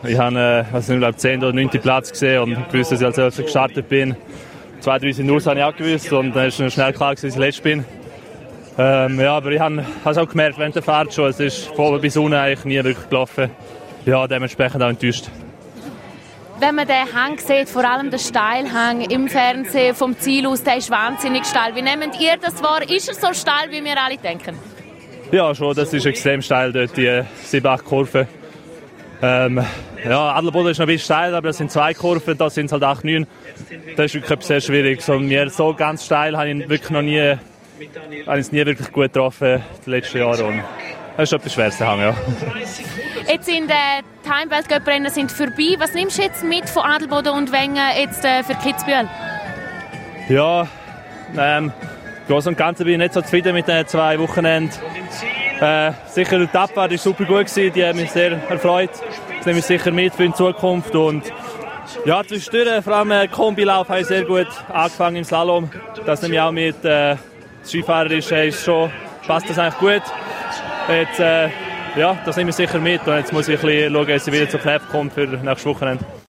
Ich habe, 10. oder 9. Platz gesehen und gewusst, dass ich als Erster gestartet bin. 2-3 sind nur, habe ich auch gewusst und dann ist es schnell klar, dass ich letzt bin. Aber ich habe es auch gemerkt während der Fahrt schon, es ist von oben bis unten eigentlich nie wirklich gelaufen. Ja, dementsprechend auch enttäuscht. Wenn man den Hang sieht, vor allem den Steilhang im Fernsehen vom Ziel aus, der ist wahnsinnig steil. Wie nehmt ihr das wahr? Ist er so steil, wie wir alle denken? Ja, schon, das ist extrem steil dort, die 7-8 Kurven. Adelboden ist noch ein bisschen steil, aber das sind 2 Kurven, da sind es halt 8-9. Das ist wirklich sehr schwierig. So ganz steil habe ich wirklich nie wirklich gut getroffen die letzten Jahre. Und das ist schon etwas Schweres Hang, ja. Jetzt sind die Heimweltcuprennen vorbei. Was nimmst du jetzt mit von Adelboden und Wengen jetzt für Kitzbühel? Ja, im Großen und Ganzen bin ich nicht so zufrieden mit den 2 Wochenenden. Sicher die Abfahrt war super gut gewesen, die hat mich sehr erfreut. Das nehme ich sicher mit für die Zukunft. Und ja, zwischendurch, vor allem Kombilauf, habe ich sehr gut angefangen im Slalom. Das nehme ich auch mit. Das Skifahrer passt das eigentlich gut. Jetzt, das nehme ich sicher mit und jetzt muss ich ein bisschen schauen, dass ich wieder zur Kräfte komme für nächstes Wochenende.